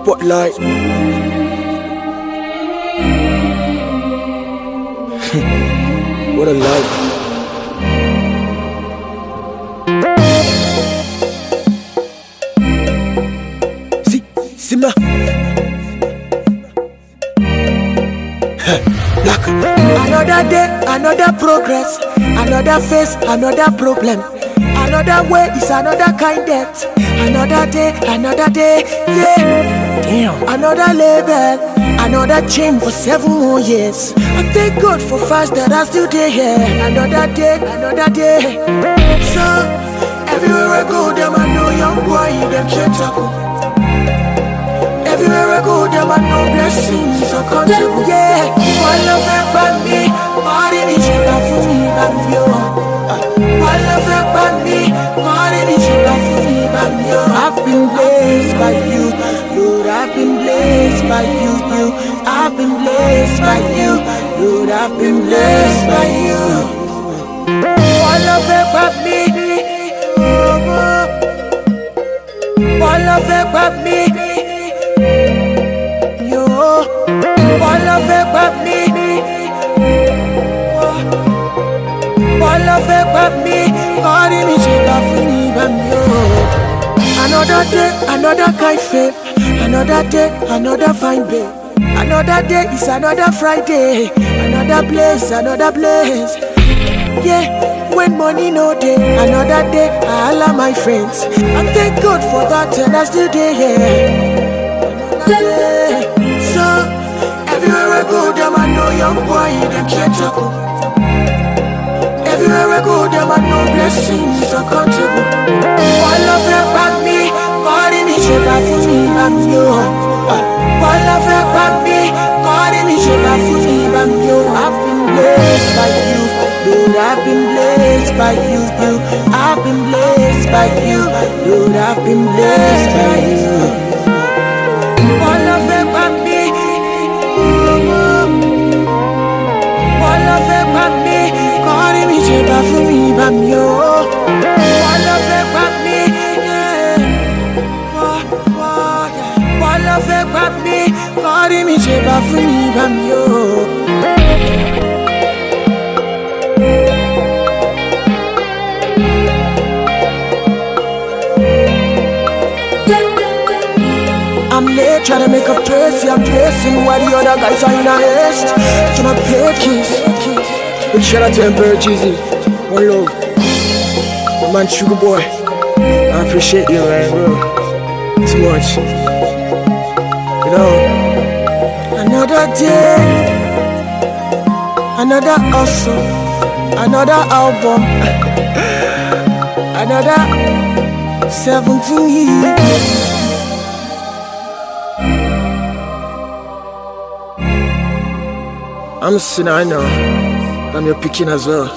spotlight. What a life. See ma. Black. Another day, another progress. Another face, another problem. Another way is another kind debt. Another day, yeah. Damn. Another label, another chain for 7 more years. I thank God for fast that I still there here. Another day. So, everywhere I go, them I know young boy, them can't tackle. Everywhere I go, them I know blessings are comfortable. Yeah, one love about me, body me check for me, bam yo. One love about me, body me check for me, bam yo. I've been blessed by you, Lord. I've been blessed by you. I've been blessed by you, Lord. I've been blessed by you. One love about me, one love about me. One love about me. One love about me. God in me, for me, another day, another kind fame. Another day, another fine babe. Another day is another Friday. Another place, another place. Yeah, when money no day. Another day, I allow my friends. I thank God for that and I still there. Yeah. Another day. So, everywhere I go, them I know young boy, them can't tackle. Everywhere I go, them I know blessings are comfortable. One love about me, God in me, for me, bam yo. One love about me, God in me, for me, bam yo. I've been blessed by you, Lord. I've been blessed by you. I've been blessed by you, Lord. I've been blessed by you. One love about me. One love about me, God in me, for me, bam yo. One love about me, yeah. One love about me, God in me, for me, bam yo. I'm late trying to make a place, I'm placing while the other guys are in a haste. To my play kiss. Big shout out to Emperor Jeezy. One love. My man Sugar Boy. I appreciate you, man, bro. Too much. You know. Another day. Another hustle. Another album. Another 17 years. I'm a sinner, I know. I'm your picking as well.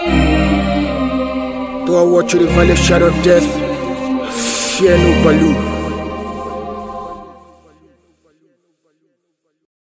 Though I walk through the valley of shadow of death, fear no Baloo.